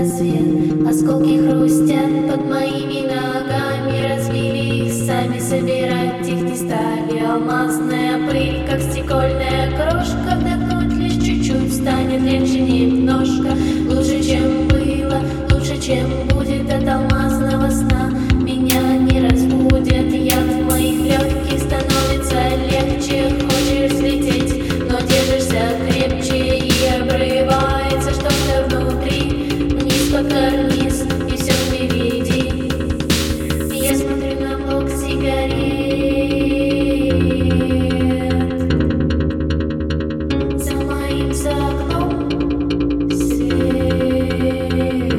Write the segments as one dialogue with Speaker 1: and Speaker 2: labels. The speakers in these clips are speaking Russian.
Speaker 1: свет. Осколки хрустят под моими ногами, разбили их сами, собирать их не стали. Алмазная пыль, как стекольная крошка, вдохнуть лишь чуть-чуть станет легче немножко. Лучше, чем было, лучше, чем будет от алмазного сна. Меня не разбудят, яд в моих легких становится легче. Хочешь слететь, но держишься крепче, и обрывается что-то внутри. Вниз под карниз, и все впереди. Я смотрю на блок сигарет. За моим окном свет.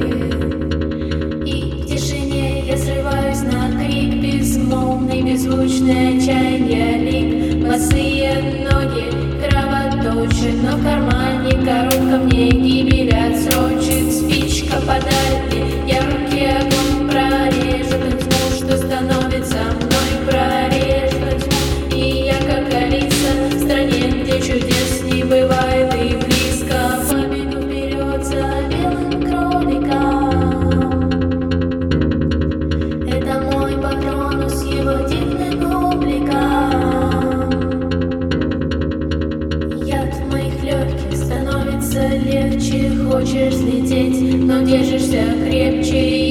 Speaker 1: И в тишине я срываюсь на крик, безмолвный, беззвучный отчаяние лик. Босые ноги кровоточат, но в кармане коробка мне гибель отсрочит. Спичка подали, яркий огонь прорежет тьму, что становится мной, прорежет тьму. И я, как Алиса, в стране, где чудес не бывает и близко, побегу вперед за белым кроликом. Это мой патронус с его дивным обликом. Яд в моих легких становится легче. Хочешь слететь, но держишься крепче.